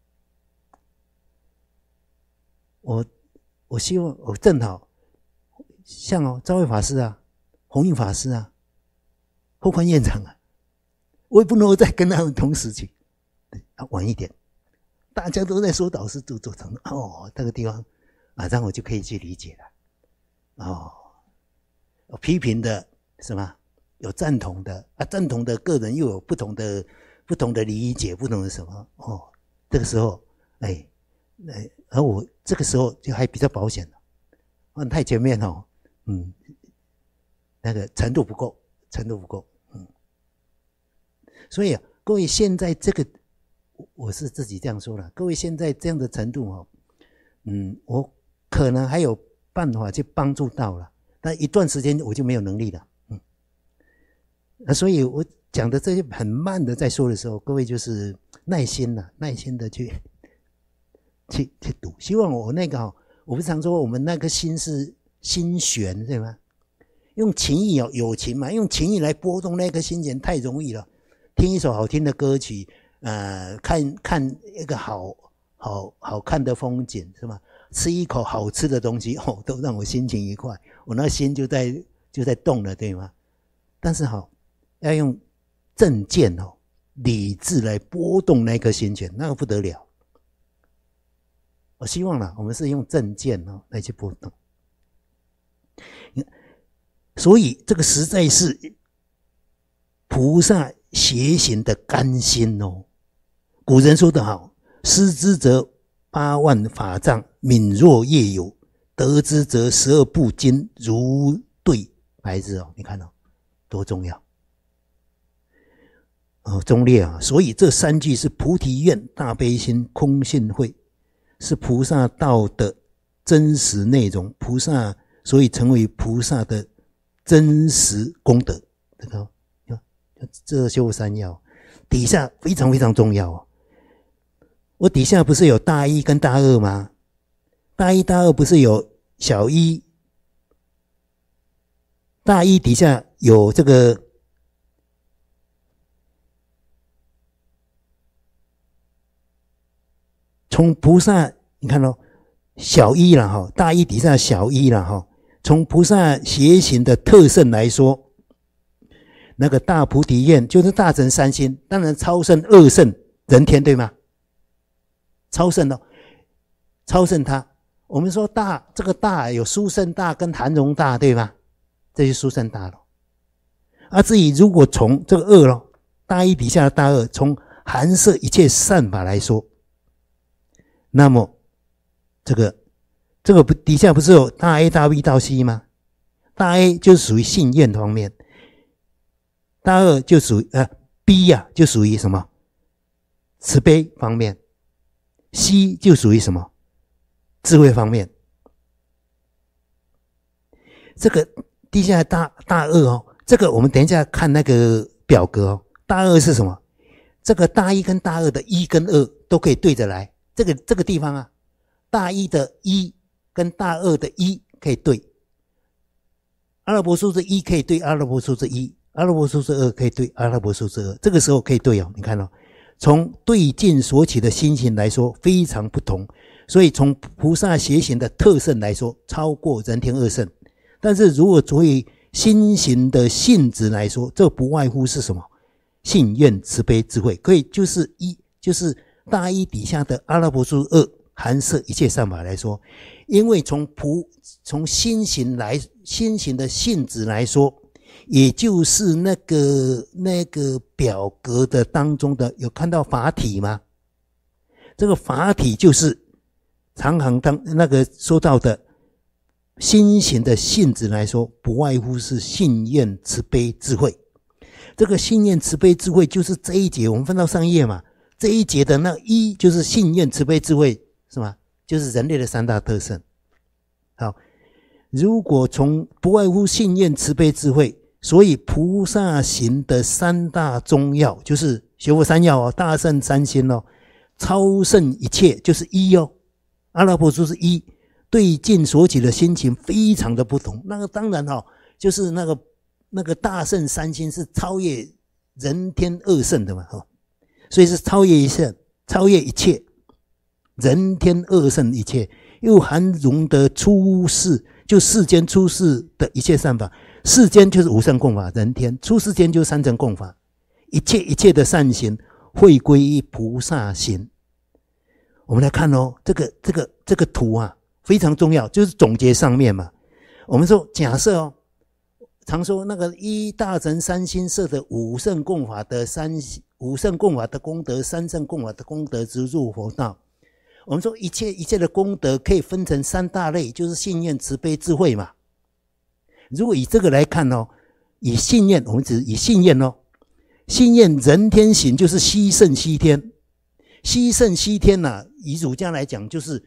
S1: 我希望我正好像昭慧法师弘印法师后宽院长我也不能够再跟他们同时去，晚一点，大家都在说导师做成这个地方马上我就可以去理解了有批评的是吗？有赞同的赞同的个人又有不同的理解，不同的什么这个时候而我这个时候就还比较保险了太前面那个程度不够所以各位现在这个，我是自己这样说了，各位现在这样的程度我可能还有办法去帮助到了，但一段时间我就没有能力了。所以我讲的这些很慢的在说的时候，各位就是耐心的去读。希望我那个我不是常说我们那个心是心弦，对吗？用情意友情嘛，用情意来拨动那颗心弦太容易了。听一首好听的歌曲，看一个好看的风景，是吗？吃一口好吃的东西，都让我心情愉快，我那心就在动了，对吗？但是要用正见理智来拨动那颗心弦，那个不得了。我希望我们是用正见来去拨动。所以这个实在是菩萨邪行的甘心古人说得好，失之则8万法藏，敏若夜游，得之则12部经如对白日你看多重要忠烈所以这3句是菩提愿、大悲心、空性慧，是菩萨道的真实内容，菩萨所以成为菩萨的真实功德。这修三要底下非常非常重要我底下不是有大一跟大二吗？大一大二不是有小一，大一底下有这个从菩萨，你看小一啦大一底下小一啦从菩萨邪行的特胜来说，那个大菩提愿就是大乘3心，当然超胜2圣人天，对吗？超胜超胜它。我们说大，这个大有殊胜大跟含容大，对吗？这就殊胜大了。至于如果从这个2大一底下的大2，从含摄一切善法来说，那么这个底下不是有大 A 大 B 大 C 吗？大 A 就属于信愿方面，大2就属于B 就属于什么？慈悲方面。C 就属于什么？智慧方面。这个底下大2这个我们等一下看那个表格大2是什么？这个大1跟大2的1跟2都可以对着来。这个地方大1的1跟大2的1可以对。阿拉伯数字1可以对阿拉伯数字1，阿拉伯数字2可以对阿拉伯数字2，这个时候可以对你看从对境所起的心行来说非常不同，所以从菩萨邪行的特胜来说超过人天2圣。但是如果作为心行的性质来说，这不外乎是什么？信愿慈悲智慧，可以就是大一底下的阿拉伯数2含摄一切善法来说，因为从心行的性质来说，也就是那个表格的当中的有看到法体吗？这个法体就是常行当那个说到的心行的性质来说，不外乎是信愿慈悲智慧。这个信愿慈悲智慧就是这一节我们翻到上页嘛，这一节的那1就是信愿慈悲智慧，是吗？就是人类的3大特胜。好，如果从不外乎信愿慈悲智慧，所以菩萨行的3大宗要就是学佛3要大乘3心超胜一切就是1阿拉伯数是1，对境所起的心情非常的不同。那个当然就是那个大乘3心是超越人天2圣的嘛所以是超越一圣，超越一切人天2圣一切，又含容得出世，就世间出世的一切善法。世间就是5圣共法，人天出世间就是3乘共法，一切的善行汇归于菩萨行。我们来看这个图非常重要，就是总结上面嘛。我们说假设常说那个一大乘3心摄的5圣共法的5圣共法的功德，3圣共法的功德直入佛道。我们说一切的功德可以分成3大类，就是信愿慈悲智慧嘛。如果以这个来看以信愿，我们只以信愿心愿人天行就是西圣西天，西圣西天呐，以儒家来讲就是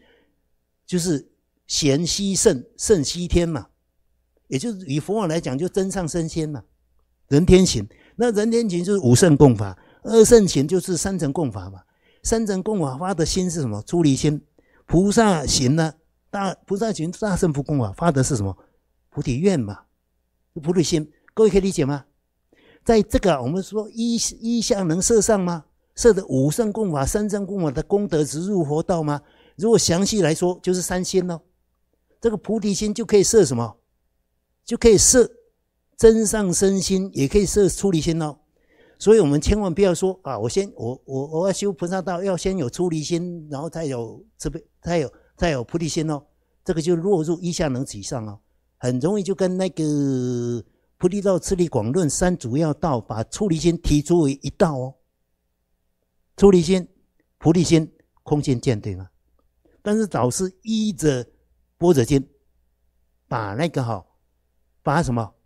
S1: 贤西圣，圣西天嘛，也就是以佛法来讲就真上升仙嘛，人天行。那人天行就是五圣共法，二圣行就是三乘共法嘛。三乘共法发的心是什么？出离心。菩萨行呢？菩萨行大乘佛共法发的是什么？菩提愿嘛，菩提心。各位可以理解吗？在这个我们说一向能摄上吗？摄的五圣共法、三乘共法的功德直入佛道吗？如果详细来说，就是三心咯。这个菩提心就可以摄什么？就可以摄真上身心，也可以摄出离心咯。所以我们千万不要说啊，我要修菩萨道，要先有出离心，然后才有慈悲，才有菩提心哦。这个就落入一向能起上哦，很容易就跟那个菩提道次第广论三主要道，把出离心提出为一道哦。出离心、菩提心、空性见，对吗？但是导师依着般若经，把那个把什么？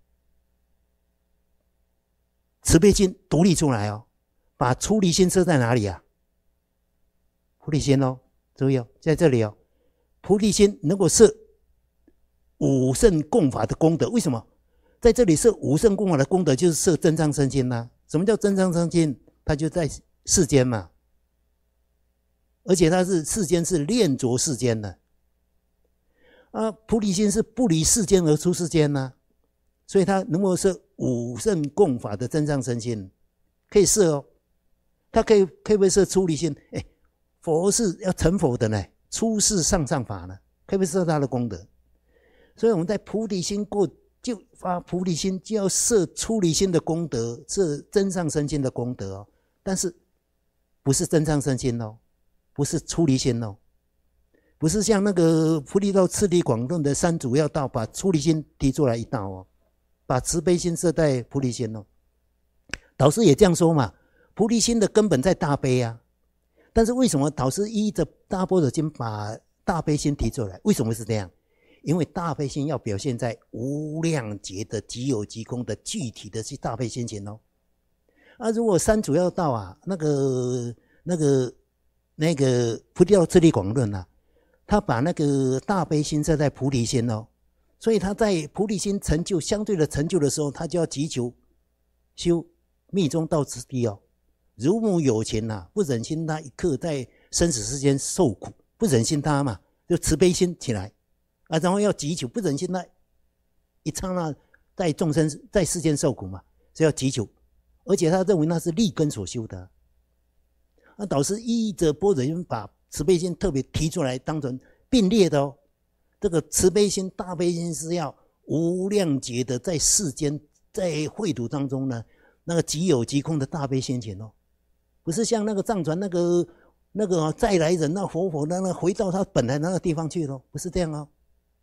S1: 慈悲心独立出来哦，把出离心设在哪里啊？菩提心哦，注意哦，在这里哦，菩提心能够摄五圣共法的功德。为什么在这里摄五圣共法的功德？就是摄真上身心呐。什么叫真上身心？它就在世间嘛，而且它是世间是恋着世间的啊。菩提心是不离世间而出世间呐，所以它能够摄五圣共法的真上身心，可以摄哦。它可以不可以摄出离心？佛是要成佛的呢，出世上法呢，可不可以摄他的功德？所以我们在菩提心过就发菩提心，就要摄出离心的功德，摄真上身心的功德哦。但是不是真上身心哦，不是出离心哦，不是像那个菩提道次第广论的三主要道，把出离心提出来一道哦。把慈悲心设在菩提心哦，导师也这样说嘛，菩提心的根本在大悲啊。但是为什么导师依着大般若经把大悲心提出来？为什么是这样？因为大悲心要表现在无量劫的即有即空的具体的是大悲心情哦。如果三主要道啊，那个菩提道次第广论啊，他把那个大悲心设在菩提心哦。所以他在菩提心成就相对的成就的时候，他就要急求修密宗道次第哦。如母有情啊，不忍心他一刻在生死世间受苦，不忍心他嘛，就慈悲心起来然后要急求，不忍心他一刹那在众生在世间受苦嘛，所以要急求，而且他认为那是利根所修的。导师依着般若经把慈悲心特别提出来，当成并列的哦。这个慈悲心、大悲心是要无量劫的在世间，在秽土当中呢，那个即有即空的大悲心情哦，不是像那个藏传那个再来人那活那回到他本来那个地方去咯，不是这样哦。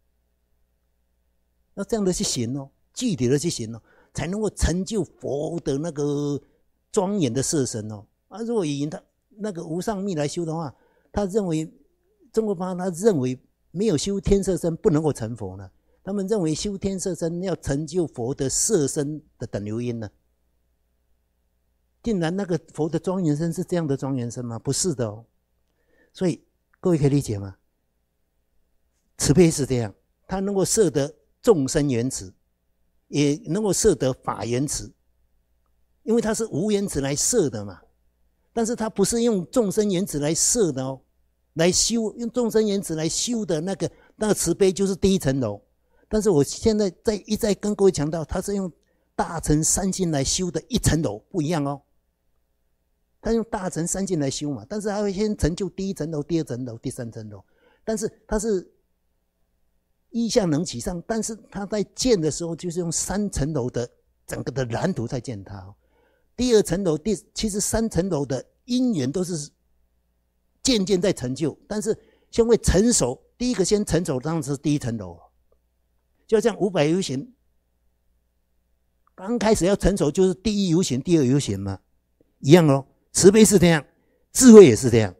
S1: 要这样的去行哦，具体的去行哦，才能够成就佛的那个庄严的色身哦。如果以他那个无上密来修的话，他认为中国派他认为没有修天色身不能够成佛呢。他们认为修天色身要成就佛的色身的等流因呢。竟然那个佛的庄严身是这样的庄严身吗？不是的哦。所以各位可以理解吗？慈悲是这样，它能够摄得众生缘慈，也能够摄得法缘慈，因为它是无缘慈来摄的嘛。但是它不是用众生缘慈来摄的哦，来修，用众生缘慈来修的那个慈悲就是第一层楼。但是我现在一再跟各位强调，它是用大乘三心来修的一层楼，不一样哦。他用大乘三心来修嘛，但是他会先成就第一层楼、第二层楼、第三层楼，但是他是一向能起上，但是他在建的时候就是用三层楼的整个的蓝图在建它哦。第二层楼、其实三层楼的因缘都是渐渐在成就，但是先会成熟，第一个先成熟当然是第一层楼，就像500由行，刚开始要成熟就是第一由行、第二由行嘛，一样哦。慈悲是这样，智慧也是这样。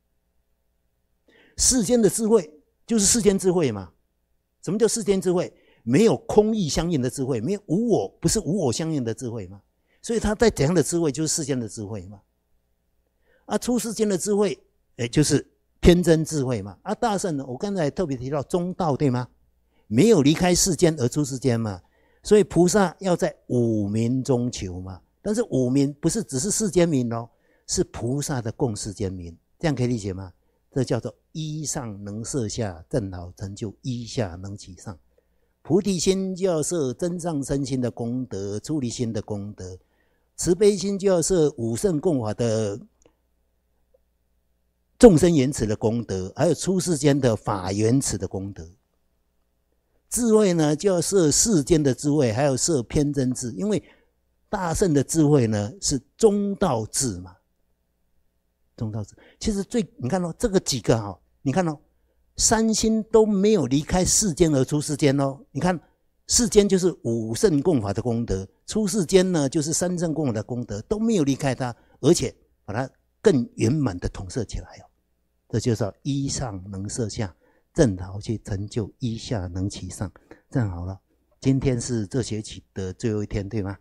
S1: 世间的智慧就是世间智慧嘛。什么叫世间智慧？没有空义相应的智慧，没有无我，不是无我相应的智慧嘛。 所以他在怎样的智慧，就是世间的智慧嘛。啊，出世间的智慧，就是偏真智慧嘛。啊，大圣呢，我刚才特别提到中道，对吗？没有离开世间而出世间嘛。所以菩萨要在五民中求嘛。但是五民不是只是世间民哦，是菩萨的共世间民，这样可以理解吗？这叫做依上能摄下，正好成就依下能起上。菩提心就要摄真上身心的功德，出离心的功德；慈悲心就要摄五圣共法的众生缘起的功德，还有出世间的法缘起的功德。智慧呢，就要摄世间的智慧，还有摄偏真智，因为大圣的智慧呢是中道智嘛。中道智其实你看这个几个你看三心都没有离开世间而出世间你看世间就是五圣共法的功德，出世间呢就是三圣共法的功德，都没有离开它，而且把它更圆满的统摄起来这就叫依上能摄下，正好去成就依下能起上。正好了，今天是这学期的最后一天，对吗？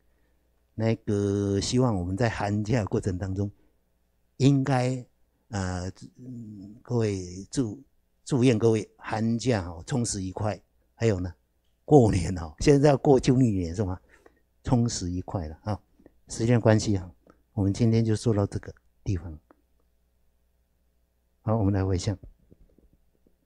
S1: 希望我们在寒假过程当中，应该各位祝愿各位寒假充实愉快，还有呢过年现在要过旧历年是吗？充实愉快了时间关系我们今天就说到这个地方。好，我们来回向。